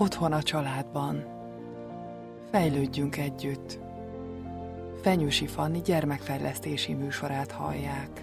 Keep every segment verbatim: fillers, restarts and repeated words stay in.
Otthon a családban. Fejlődjünk együtt. Fenyősi Fanni gyermekfejlesztési műsorát hallják.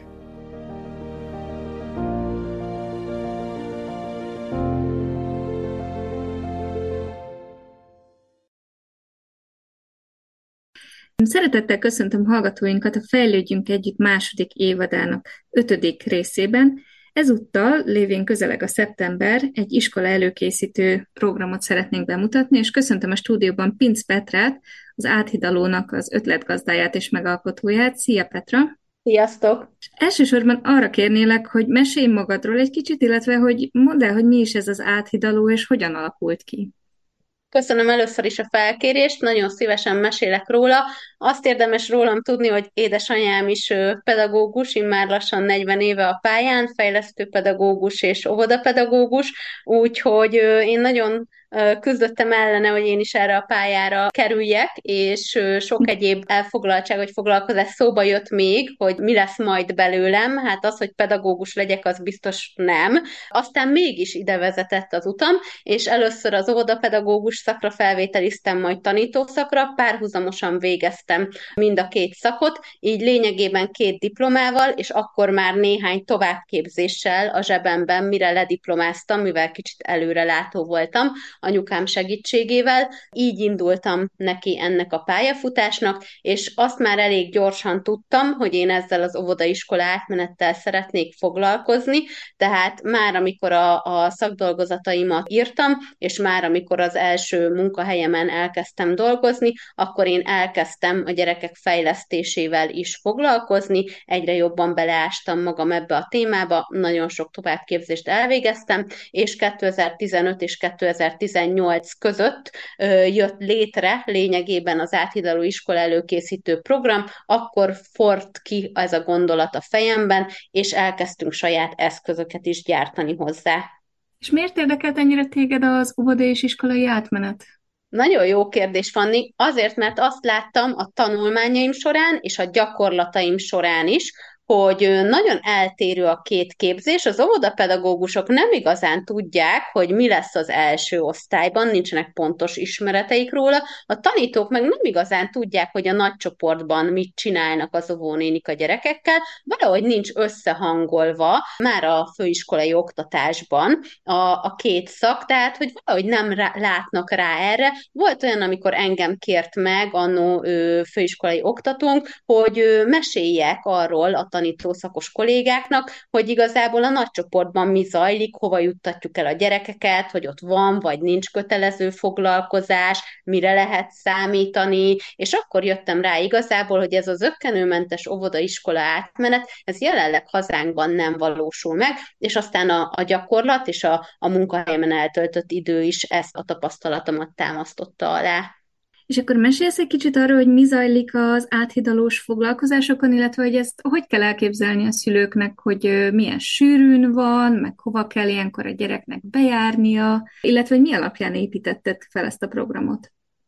Szeretettel köszöntöm hallgatóinkat a Fejlődjünk Együtt második évadának ötödik részében. Ezúttal, lévén közeleg a szeptember, egy iskola előkészítő programot szeretnénk bemutatni, és köszöntöm a stúdióban Pinc Petrát, az Áthidalónak az ötletgazdáját és megalkotóját. Szia, Petra! Sziasztok! És elsősorban arra kérnélek, hogy mesélj magadról egy kicsit, illetve hogy mondd el, hogy mi is ez az Áthidaló, és hogyan alakult ki. Köszönöm először is a felkérést, nagyon szívesen mesélek róla. Azt érdemes rólam tudni, hogy édesanyám is pedagógus, immár lassan negyven éve a pályán, fejlesztőpedagógus és óvodapedagógus, úgyhogy én nagyon küzdöttem ellene, hogy én is erre a pályára kerüljek, és sok egyéb elfoglaltság vagy foglalkozás szóba jött még, hogy mi lesz majd belőlem, hát az, hogy pedagógus legyek, az biztos nem. Aztán mégis ide vezetett az utam, és először az óvodapedagógus szakra felvételiztem, majd tanítószakra, párhuzamosan végeztem mind a két szakot, így lényegében két diplomával, és akkor már néhány továbbképzéssel a zsebemben, mire lediplomáztam, mivel kicsit előrelátó voltam, anyukám segítségével. Így indultam neki ennek a pályafutásnak, és azt már elég gyorsan tudtam, hogy én ezzel az óvodaiskola átmenettel szeretnék foglalkozni, tehát már amikor a, a szakdolgozataimat írtam, és már amikor az első munkahelyemen elkezdtem dolgozni, akkor én elkezdtem a gyerekek fejlesztésével is foglalkozni, egyre jobban beleástam magam ebbe a témába, nagyon sok továbbképzést elvégeztem, és kétezer-tizenöt és kétezer-tizennyolc között ö, jött létre lényegében az Áthidaló iskola előkészítő program, akkor forrt ki ez a gondolat a fejemben, és elkezdtünk saját eszközöket is gyártani hozzá. És miért érdekelt ennyire téged az óvodai és iskolai átmenet? Nagyon jó kérdés, Fanni. Azért, mert azt láttam a tanulmányaim során és a gyakorlataim során is, hogy nagyon eltérő a két képzés. Az óvodapedagógusok nem igazán tudják, hogy mi lesz az első osztályban, nincsenek pontos ismereteik róla. A tanítók meg nem igazán tudják, hogy a nagycsoportban mit csinálnak az óvónénik a gyerekekkel, valahogy nincs összehangolva már a főiskolai oktatásban a, a két szak, tehát hogy valahogy nem rá, látnak rá erre. Volt olyan, amikor engem kért meg annó főiskolai oktatónk, hogy ö, meséljek arról a tanítószakos kollégáknak, hogy igazából a nagycsoportban mi zajlik, hova juttatjuk el a gyerekeket, hogy ott van vagy nincs kötelező foglalkozás, mire lehet számítani, és akkor jöttem rá igazából, hogy ez az zökkenőmentes óvodaiskola átmenet, ez jelenleg hazánkban nem valósul meg, és aztán a, a gyakorlat és a, a munkahelyemen eltöltött idő is ezt a tapasztalatomat támasztotta alá. És akkor mesélsz egy kicsit arról, hogy mi zajlik az áthidalós foglalkozásokon, illetve hogy ezt hogy kell elképzelni a szülőknek, hogy milyen sűrűn van, meg hova kell ilyenkor a gyereknek bejárnia, illetve hogy mi alapján építetted fel ezt a programot?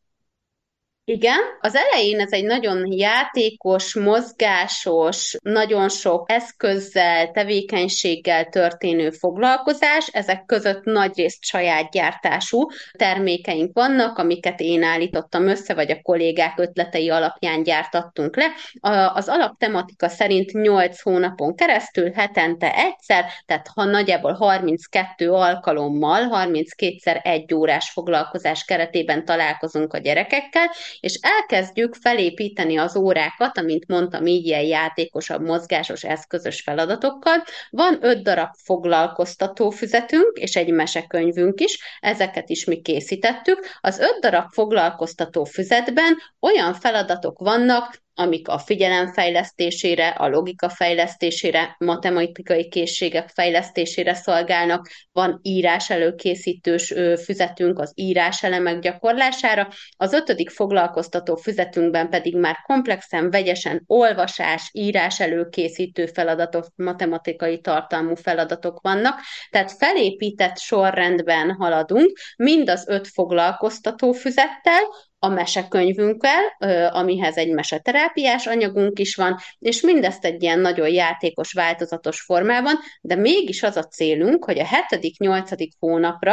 Igen, az elején ez egy nagyon játékos, mozgásos, nagyon sok eszközzel, tevékenységgel történő foglalkozás, ezek között nagyrészt saját gyártású termékeink vannak, amiket én állítottam össze, vagy a kollégák ötletei alapján gyártattunk le. Az alaptematika szerint nyolc hónapon keresztül, hetente egyszer, tehát ha nagyjából harminckettő alkalommal, harminckétszer egy órás foglalkozás keretében találkozunk a gyerekekkel, és elkezdjük felépíteni az órákat, amint mondtam, így ilyen játékosabb, mozgásos, eszközös feladatokkal. Van öt darab foglalkoztató füzetünk, és egy mesekönyvünk is, ezeket is mi készítettük. Az öt darab foglalkoztató füzetben olyan feladatok vannak, amik a figyelem fejlesztésére, a logika fejlesztésére, matematikai készségek fejlesztésére szolgálnak, van írás előkészítős füzetünk az íráselemek gyakorlására, az ötödik foglalkoztató füzetünkben pedig már komplexen, vegyesen olvasás, írás előkészítő feladatok, matematikai tartalmú feladatok vannak, tehát felépített sorrendben haladunk, mind az öt foglalkoztató füzettel, a mesekönyvünkkel, amihez egy meseterápiás anyagunk is van, és mindezt egy ilyen nagyon játékos, változatos formában, de mégis az a célunk, hogy a hetedik-nyolcadik hónapra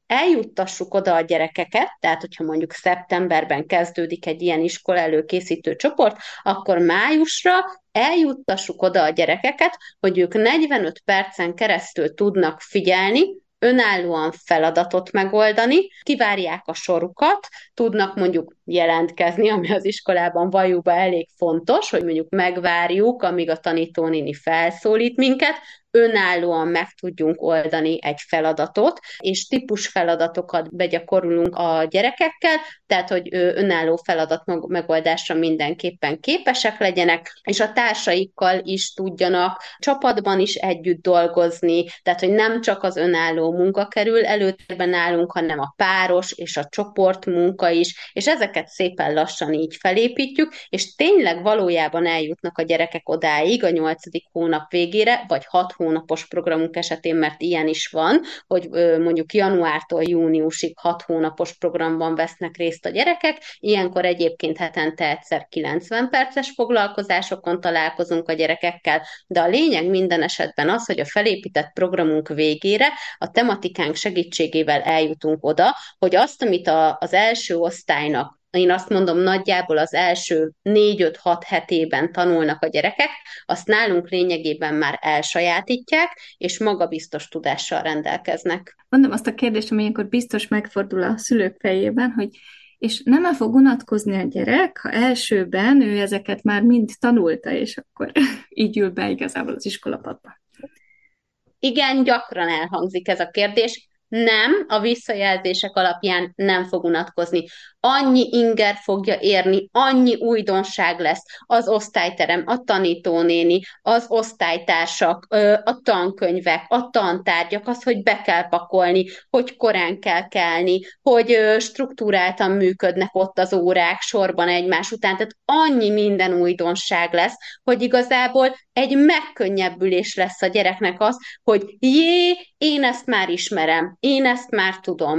eljuttassuk oda a gyerekeket, tehát hogyha mondjuk szeptemberben kezdődik egy ilyen iskola előkészítő csoport, akkor májusra eljuttassuk oda a gyerekeket, hogy ők negyvenöt percen keresztül tudnak figyelni, önállóan feladatot megoldani, kivárják a sorukat, tudnak mondjuk jelentkezni, ami az iskolában valljuk be elég fontos, hogy mondjuk megvárjuk, amíg a tanítónéni felszólít minket, önállóan meg tudjunk oldani egy feladatot, és típus feladatokat begyakorolunk a gyerekekkel, tehát, hogy önálló feladat megoldásra mindenképpen képesek legyenek, és a társaikkal is tudjanak csapatban is együtt dolgozni, tehát, hogy nem csak az önálló munka kerül előtérben nálunk, hanem a páros és a csoport munka is, és ezeket szépen lassan így felépítjük, és tényleg valójában eljutnak a gyerekek odáig a nyolcadik hónap végére, vagy hat hónapos programunk esetén, mert ilyen is van, hogy mondjuk januártól júniusig hat hónapos programban vesznek részt a gyerekek, ilyenkor egyébként hetente egyszer kilencven perces foglalkozásokon találkozunk a gyerekekkel, de a lényeg minden esetben az, hogy a felépített programunk végére a tematikánk segítségével eljutunk oda, hogy azt, amit a, az első osztálynak, én azt mondom, nagyjából az első négy-öt-hat hetében tanulnak a gyerekek, azt nálunk lényegében már elsajátítják, és magabiztos tudással rendelkeznek. Mondom azt a kérdést, ami ilyenkor biztos megfordul a szülők fejében, hogy és nem el fog unatkozni a gyerek, ha elsőben ő ezeket már mind tanulta, és akkor így ül be igazából az iskolapadba. Igen, gyakran elhangzik ez a kérdés. Nem, a visszajelzések alapján nem fog unatkozni. Annyi inger fogja érni, annyi újdonság lesz az osztályterem, a tanítónéni, az osztálytársak, a tankönyvek, a tantárgyak, az, hogy be kell pakolni, hogy korán kell kelni, hogy struktúráltan működnek ott az órák sorban egymás után. Tehát annyi minden újdonság lesz, hogy igazából egy megkönnyebbülés lesz a gyereknek az, hogy jé, én ezt már ismerem, én ezt már tudom,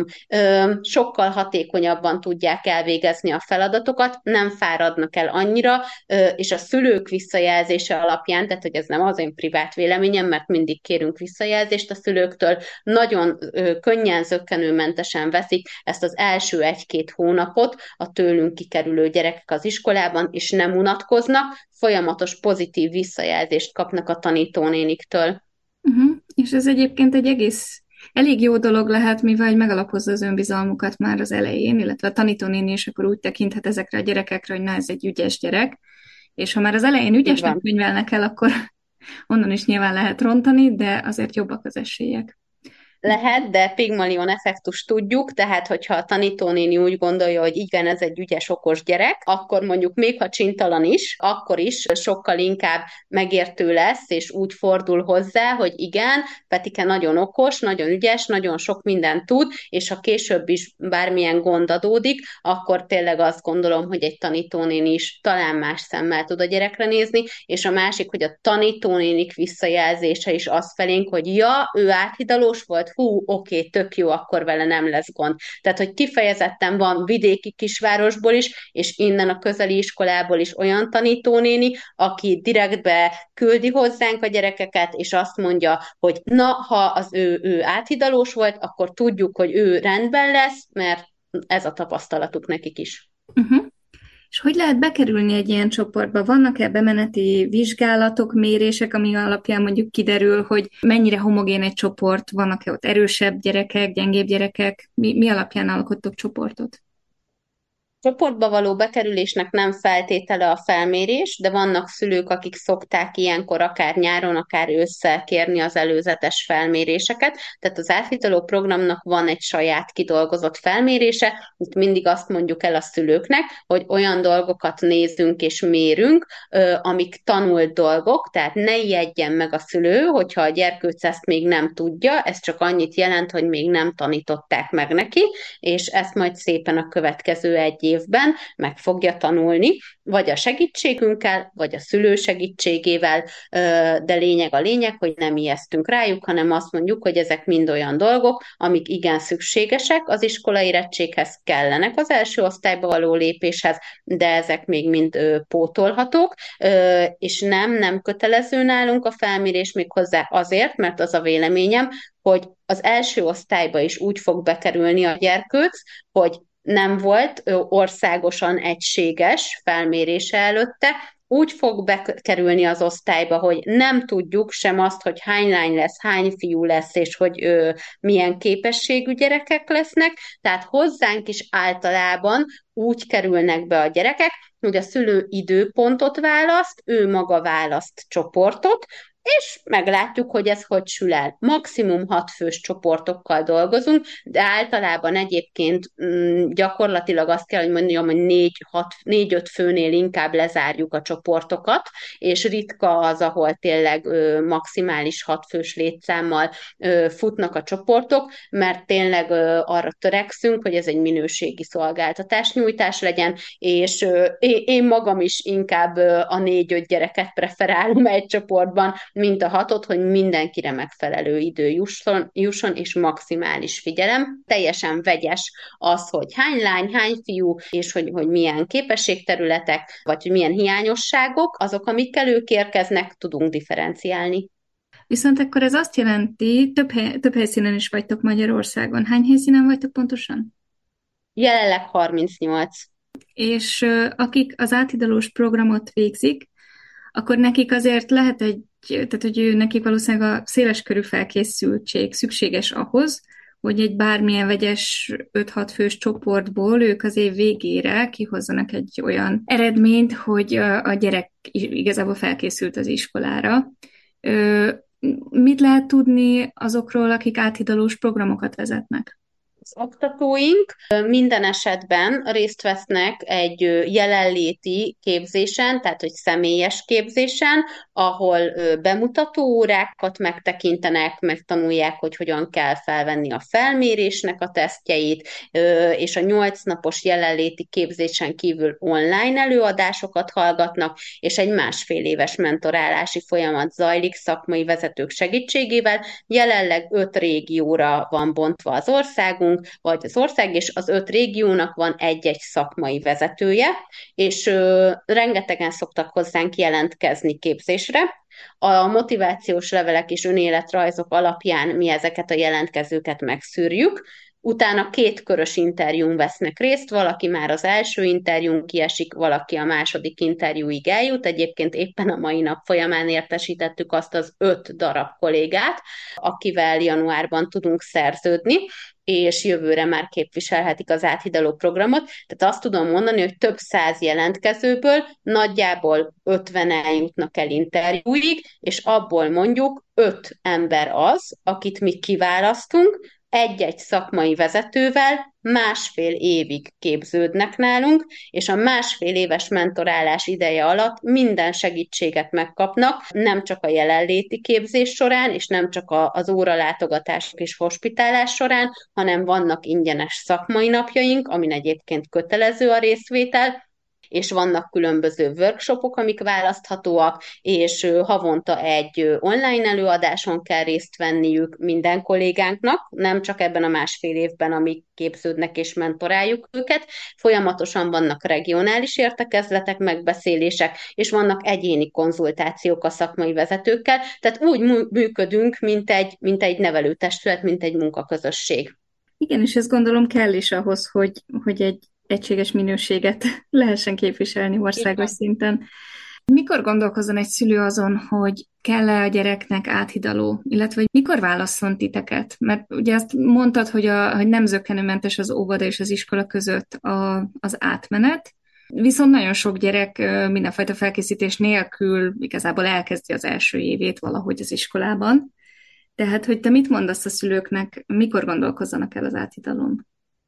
sokkal hatékonyabban tudják elvégezni a feladatokat, nem fáradnak el annyira, és a szülők visszajelzése alapján, tehát hogy ez nem az én privát véleményem, mert mindig kérünk visszajelzést a szülőktől, nagyon könnyen, zökkenőmentesen veszik ezt az első egy-két hónapot a tőlünk kikerülő gyerekek az iskolában, és nem unatkoznak, folyamatos pozitív visszajelzést kapnak a tanítónéniktől. Uh-huh. És ez egyébként egy egész elég jó dolog lehet, mivel megalapozza az önbizalmukat már az elején, illetve a tanítónéni is akkor úgy tekinthet ezekre a gyerekekre, hogy na, ez egy ügyes gyerek, és ha már az elején ügyesnek könyvelnek el, akkor onnan is nyilván lehet rontani, de azért jobbak az esélyek. Lehet, de Pygmalion effektus tudjuk, tehát hogyha a tanítónéni úgy gondolja, hogy igen, ez egy ügyes, okos gyerek, akkor mondjuk még ha csintalan is, akkor is sokkal inkább megértő lesz, és úgy fordul hozzá, hogy igen, Petike nagyon okos, nagyon ügyes, nagyon sok mindent tud, és ha később is bármilyen gond adódik, akkor tényleg azt gondolom, hogy egy tanítónéni is talán más szemmel tud a gyerekre nézni, és a másik, hogy a tanítónénik visszajelzése is az felénk, hogy ja, ő áthidalós volt, hú, oké, tök jó, akkor vele nem lesz gond. Tehát, hogy kifejezetten van vidéki kisvárosból is, és innen a közeli iskolából is olyan tanítónéni, aki direktbe küldi hozzánk a gyerekeket, és azt mondja, hogy na, ha az ő, ő áthidalós volt, akkor tudjuk, hogy ő rendben lesz, mert ez a tapasztalatuk nekik is. Uh-huh. És hogy lehet bekerülni egy ilyen csoportba? Vannak-e bemeneti vizsgálatok, mérések, ami alapján mondjuk kiderül, hogy mennyire homogén egy csoport, vannak-e ott erősebb gyerekek, gyengébb gyerekek? Mi, mi alapján alkottok csoportot? Csoportba való bekerülésnek nem feltétele a felmérés, de vannak szülők, akik szokták ilyenkor akár nyáron, akár ősszel kérni az előzetes felméréseket. Tehát az áthidaló programnak van egy saját kidolgozott felmérése, itt mindig azt mondjuk el a szülőknek, hogy olyan dolgokat nézünk és mérünk, amik tanult dolgok, tehát ne ijedjen meg a szülő, hogyha a gyerkőc ezt még nem tudja, ez csak annyit jelent, hogy még nem tanították meg neki, és ezt majd szépen a következő egy év évben meg fogja tanulni, vagy a segítségünkkel, vagy a szülő segítségével, de lényeg a lényeg, hogy nem ijesztünk rájuk, hanem azt mondjuk, hogy ezek mind olyan dolgok, amik igen szükségesek az iskolai érettséghez, kellenek az első osztályba való lépéshez, de ezek még mind pótolhatók, és nem, nem kötelező nálunk a felmérés, még hozzá azért, mert az a véleményem, hogy az első osztályba is úgy fog bekerülni a gyerkőc, hogy nem volt országosan egységes felmérése előtte, úgy fog bekerülni az osztályba, hogy nem tudjuk sem azt, hogy hány lány lesz, hány fiú lesz, és hogy ö, milyen képességű gyerekek lesznek, tehát hozzánk is általában úgy kerülnek be a gyerekek, hogy a szülő időpontot választ, ő maga választ csoportot, és meglátjuk, hogy ez hogy sül el. Maximum hat fős csoportokkal dolgozunk, de általában egyébként m, gyakorlatilag azt kell, hogy mondjam, hogy négy-öt főnél inkább lezárjuk a csoportokat, és ritka az, ahol tényleg ö, maximális hat fős létszámmal ö, futnak a csoportok, mert tényleg ö, arra törekszünk, hogy ez egy minőségi szolgáltatásnyújtás legyen, és ö, én magam is inkább ö, a négy-öt gyereket preferálom egy csoportban, mint a hatot, hogy mindenkire megfelelő idő jusson, jusson, és maximális figyelem. Teljesen vegyes az, hogy hány lány, hány fiú, és hogy, hogy milyen képességterületek, vagy hogy milyen hiányosságok, azok, amikkel ők érkeznek, tudunk differenciálni. Viszont akkor ez azt jelenti, több, hely, több helyszínen is vagytok Magyarországon. Hány helyszínen vagytok pontosan? Jelenleg harmincnyolc. És uh, akik az áthidalós programot végzik, akkor nekik azért lehet egy, tehát hogy ő, nekik valószínűleg a széleskörű felkészültség szükséges ahhoz, hogy egy bármilyen vegyes öt-hat fős csoportból ők az év végére kihozzanak egy olyan eredményt, hogy a gyerek igazából felkészült az iskolára. Mit lehet tudni azokról, akik áthidalós programokat vezetnek? Az oktatóink minden esetben részt vesznek egy jelenléti képzésen, tehát hogy személyes képzésen, ahol bemutató órákat megtekintenek, megtanulják, hogy hogyan kell felvenni a felmérésnek a tesztjeit, és a nyolc napos jelenléti képzésen kívül online előadásokat hallgatnak, és egy másfél éves mentorálási folyamat zajlik szakmai vezetők segítségével. Jelenleg öt régióra van bontva az országunk, vagy az ország, és az öt régiónak van egy-egy szakmai vezetője, és ö, rengetegen szoktak hozzánk jelentkezni képzésre. A motivációs levelek és önéletrajzok alapján mi ezeket a jelentkezőket megszűrjük, utána két körös interjún vesznek részt, valaki már az első interjún kiesik, valaki a második interjúig eljut, egyébként éppen a mai nap folyamán értesítettük azt az öt darab kollégát, akivel januárban tudunk szerződni, és jövőre már képviselhetik az áthidaló programot. Tehát azt tudom mondani, hogy több száz jelentkezőből nagyjából ötven eljutnak el interjúig, és abból mondjuk öt ember az, akit mi kiválasztunk, egy-egy szakmai vezetővel másfél évig képződnek nálunk, és a másfél éves mentorálás ideje alatt minden segítséget megkapnak, nem csak a jelenléti képzés során, és nem csak az óralátogatások és hospitálás során, hanem vannak ingyenes szakmai napjaink, amin egyébként kötelező a részvétel, és vannak különböző workshopok, amik választhatóak, és havonta egy online előadáson kell részt venniük minden kollégánknak, nem csak ebben a másfél évben, amíg képződnek és mentoráljuk őket. Folyamatosan vannak regionális értekezletek, megbeszélések, és vannak egyéni konzultációk a szakmai vezetőkkel, tehát úgy működünk, mint egy, mint egy nevelőtestület, mint egy munkaközösség. Igen, és ezt gondolom kell is ahhoz, hogy, hogy egy egységes minőséget lehessen képviselni országos szinten. Mikor gondolkozzon egy szülő azon, hogy kell-e a gyereknek áthidaló, illetve hogy mikor válasszon titeket? Mert ugye azt mondtad, hogy, a, hogy nem zökkenőmentes az óvoda és az iskola között a, az átmenet, viszont nagyon sok gyerek mindenfajta felkészítés nélkül igazából elkezdi az első évét valahogy az iskolában. Tehát, hogy te mit mondasz a szülőknek, mikor gondolkozzanak el az áthidalón?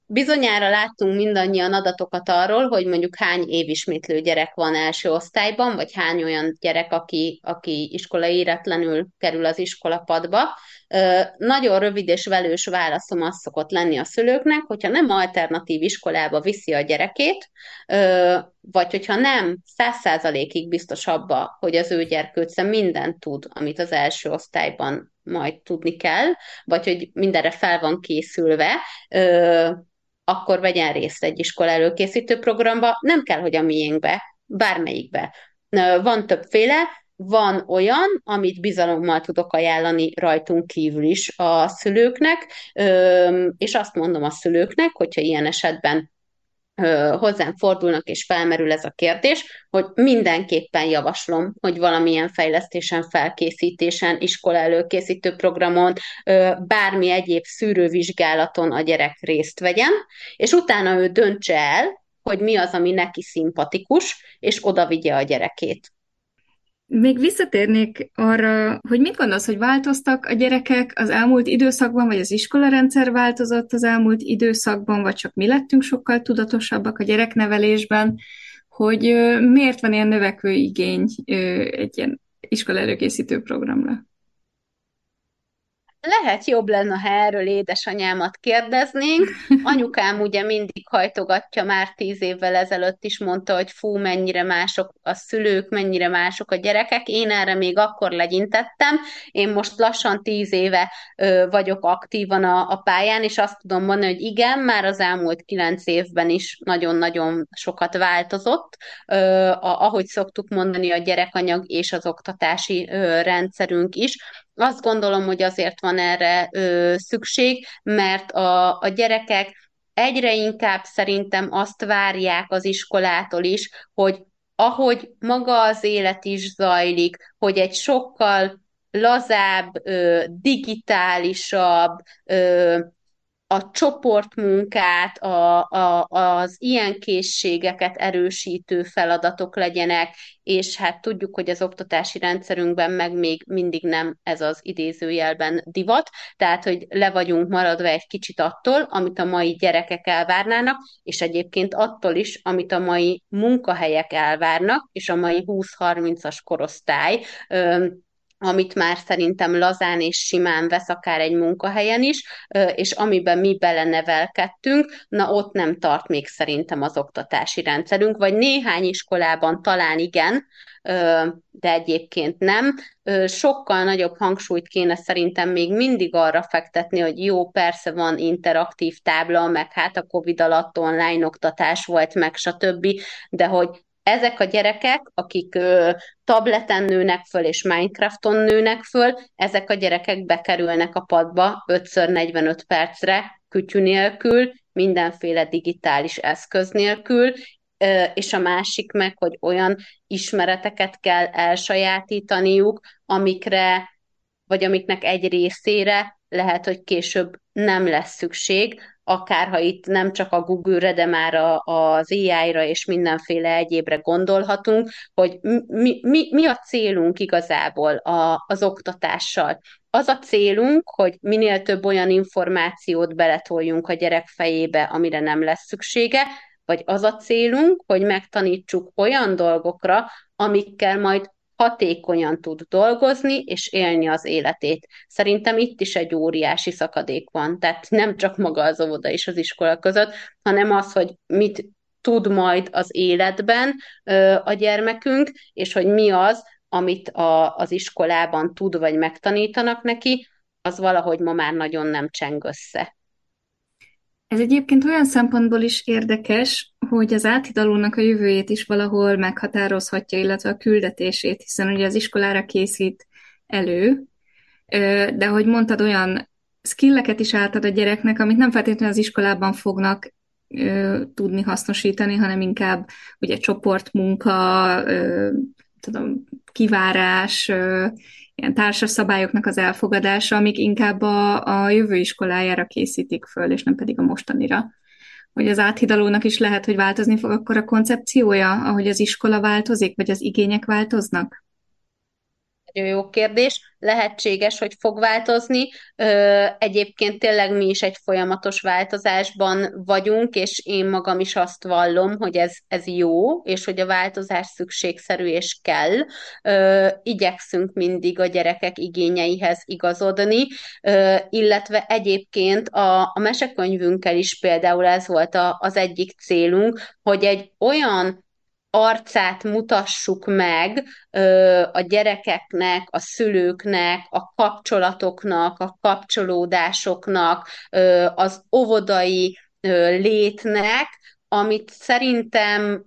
Bizonyára láttunk mindannyian adatokat arról, hogy mondjuk hány évismétlő gyerek van első osztályban, vagy hány olyan gyerek, aki, aki iskolai éretlenül kerül az iskolapadba. Nagyon rövid és velős válaszom az szokott lenni a szülőknek, hogyha nem alternatív iskolába viszi a gyerekét, vagy hogyha nem száz százalékig biztos abba, hogy az ő gyerkőce mindent tud, amit az első osztályban majd tudni kell, vagy hogy mindenre fel van készülve, akkor vegyen részt egy iskola előkészítő programba, nem kell, hogy a miénkbe, bármelyikbe. Van többféle, van olyan, amit bizalommal tudok ajánlani rajtunk kívül is a szülőknek, és azt mondom a szülőknek, hogyha ilyen esetben hozzám fordulnak és felmerül ez a kérdés, hogy mindenképpen javaslom, hogy valamilyen fejlesztésen, felkészítésen, iskola előkészítő programon, bármi egyéb szűrővizsgálaton a gyerek részt vegyen, és utána ő döntse el, hogy mi az, ami neki szimpatikus, és oda vigye a gyerekét. Még visszatérnék arra, hogy mit gondolsz, hogy változtak a gyerekek az elmúlt időszakban, vagy az iskolarendszer változott az elmúlt időszakban, vagy csak mi lettünk sokkal tudatosabbak a gyereknevelésben, hogy miért van ilyen növekvő igény egy ilyen iskola előkészítő programra? Lehet jobb lenne, ha erről édesanyámat kérdeznénk. Anyukám ugye mindig hajtogatja, már tíz évvel ezelőtt is mondta, hogy fú, mennyire mások a szülők, mennyire mások a gyerekek. Én erre még akkor legyintettem. Én most lassan tíz éve ö, vagyok aktívan a, a pályán, és azt tudom mondani, hogy igen, már az elmúlt kilenc évben is nagyon-nagyon sokat változott. Ö, a, ahogy szoktuk mondani, a gyerekanyag és az oktatási ö, rendszerünk is. Azt gondolom, hogy azért van erre ö, szükség, mert a, a gyerekek egyre inkább szerintem azt várják az iskolától is, hogy ahogy maga az élet is zajlik, hogy egy sokkal lazább, ö, digitálisabb, ö, a csoportmunkát, a, a, az ilyen készségeket erősítő feladatok legyenek, és hát tudjuk, hogy az oktatási rendszerünkben meg még mindig nem ez az idézőjelben divat, tehát, hogy le vagyunk maradva egy kicsit attól, amit a mai gyerekek elvárnának, és egyébként attól is, amit a mai munkahelyek elvárnak, és a mai húsz-harmincas korosztály, amit már szerintem lazán és simán vesz akár egy munkahelyen is, és amiben mi belenevelkedtünk, na ott nem tart még szerintem az oktatási rendszerünk, vagy néhány iskolában talán igen, de egyébként nem. Sokkal nagyobb hangsúlyt kéne szerintem még mindig arra fektetni, hogy jó, persze van interaktív tábla, meg hát a Covid alatt online oktatás volt, meg stb., de hogy ezek a gyerekek, akik ö, tableten nőnek föl és Minecrafton nőnek föl, ezek a gyerekek bekerülnek a padba ötször negyvenöt percre, kütyű nélkül, mindenféle digitális eszköz nélkül, ö, és a másik meg, hogy olyan ismereteket kell elsajátítaniuk, amikre, vagy amiknek egy részére lehet, hogy később nem lesz szükség, akár ha itt nem csak a Google-re, de már a, az á i-ra és mindenféle egyébre gondolhatunk, hogy mi, mi, mi a célunk igazából a, az oktatással. Az a célunk, hogy minél több olyan információt beletoljunk a gyerek fejébe, amire nem lesz szüksége, vagy az a célunk, hogy megtanítsuk olyan dolgokra, amikkel majd hatékonyan tud dolgozni és élni az életét. Szerintem itt is egy óriási szakadék van, tehát nem csak maga az óvoda és az iskola között, hanem az, hogy mit tud majd az életben ö, a gyermekünk, és hogy mi az, amit a, az iskolában tud, vagy megtanítanak neki, az valahogy ma már nagyon nem cseng össze. Ez egyébként olyan szempontból is érdekes, hogy az áthidalónak a jövőjét is valahol meghatározhatja, illetve a küldetését, hiszen ugye az iskolára készít elő, de hogy mondtad, olyan skilleket is átad a gyereknek, amit nem feltétlenül az iskolában fognak tudni hasznosítani, hanem inkább ugye csoportmunka, tudom, kivárás, ilyen társas szabályoknak az elfogadása, amik inkább a, a jövő iskolájára készítik föl, és nem pedig a mostanira. Hogy az áthidalónak is lehet, hogy változni fog akkor a koncepciója, ahogy az iskola változik, vagy az igények változnak? nagyon jó kérdés. Lehetséges, hogy fog változni. Egyébként tényleg mi is egy folyamatos változásban vagyunk, és én magam is azt vallom, hogy ez, ez jó, és hogy a változás szükségszerű és kell. Igyekszünk mindig a gyerekek igényeihez igazodni, illetve egyébként a, a mesekönyvünkkel is például ez volt a, az egyik célunk, hogy egy olyan arcát mutassuk meg ö, a gyerekeknek, a szülőknek, a kapcsolatoknak, a kapcsolódásoknak, ö, az óvodai ö, létnek, amit szerintem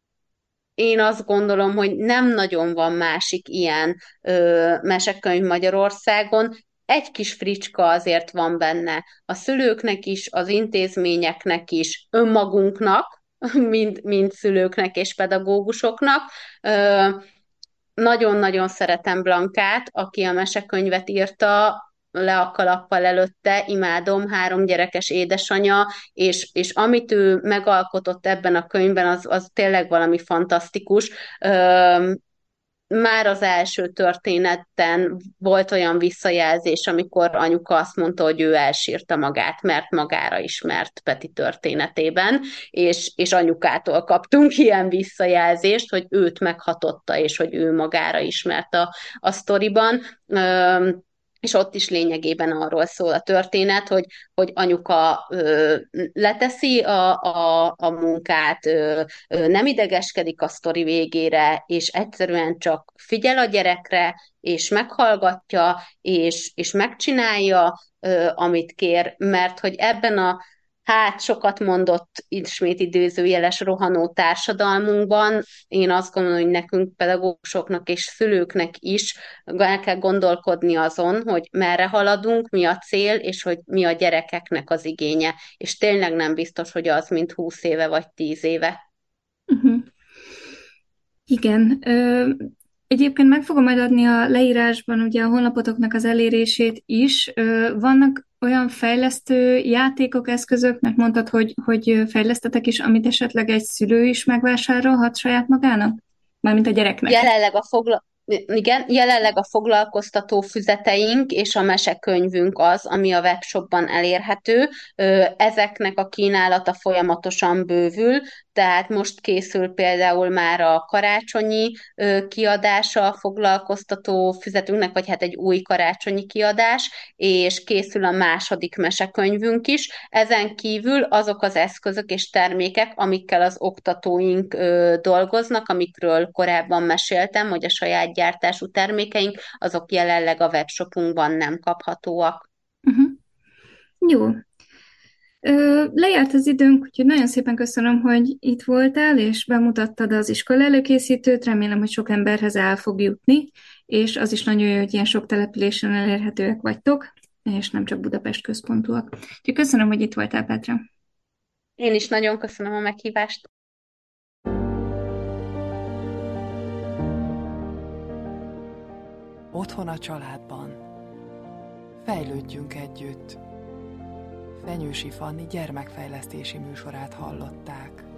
én azt gondolom, hogy nem nagyon van másik ilyen ö, mesekönyv Magyarországon. Egy kis fricska azért van benne. A szülőknek is, az intézményeknek is, önmagunknak, mind, mind szülőknek és pedagógusoknak. Ö, nagyon-nagyon szeretem Blankát, aki a mesekönyvet írta, le a kalappal előtte, imádom, három gyerekes édesanya, és, és amit ő megalkotott ebben a könyvben, az, az tényleg valami fantasztikus. Ö, Már az első történetten volt olyan visszajelzés, amikor anyuka azt mondta, hogy ő elsírta magát, mert magára ismert Peti történetében, és, és anyukától kaptunk ilyen visszajelzést, hogy őt meghatotta, és hogy ő magára ismert a, a sztoriban. Üm, és ott is lényegében arról szól a történet, hogy, hogy anyuka ö, leteszi a, a, a munkát, ö, ö, nem idegeskedik a sztori végére, és egyszerűen csak figyel a gyerekre, és meghallgatja, és, és megcsinálja, ö, amit kér, mert hogy ebben a hát sokat mondott, ismét időzőjeles rohanó társadalmunkban, én azt gondolom, hogy nekünk pedagógusoknak és szülőknek is el kell gondolkodni azon, hogy merre haladunk, mi a cél, és hogy mi a gyerekeknek az igénye. És tényleg nem biztos, hogy az, mint húsz éve vagy tíz éve. Uh-huh. Igen. Ö, egyébként meg fogom majd adni a leírásban ugye a honlapotoknak az elérését is. Ö, vannak olyan fejlesztő játékok, eszközök, mert mondtad, hogy, hogy fejlesztetek is, amit esetleg egy szülő is megvásárolhat saját magának? Mármint a gyereknek. Jelenleg a fogla... Igen, jelenleg a foglalkoztató füzeteink és a mesekönyvünk az, ami a webshopban elérhető. Ezeknek a kínálata folyamatosan bővül, tehát most készül például már a karácsonyi kiadása a foglalkoztató füzetünknek, vagy hát egy új karácsonyi kiadás, és készül a második mesekönyvünk is. Ezen kívül azok az eszközök és termékek, amikkel az oktatóink dolgoznak, amikről korábban meséltem, hogy a saját gyártású termékeink, azok jelenleg a webshopunkban nem kaphatóak. Uh-huh. Jó. Ö, lejárt az időnk, úgyhogy nagyon szépen köszönöm, hogy itt voltál, és bemutattad az iskola előkészítőt, remélem, hogy sok emberhez el fog jutni, és az is nagyon jó, hogy ilyen sok településen elérhetőek vagytok, és nem csak Budapest központúak. Úgyhogy köszönöm, hogy itt voltál, Petra. Én is nagyon köszönöm a meghívást. Otthon a családban. Fejlődjünk együtt. Fenyősi Fanni gyermekfejlesztési műsorát hallották.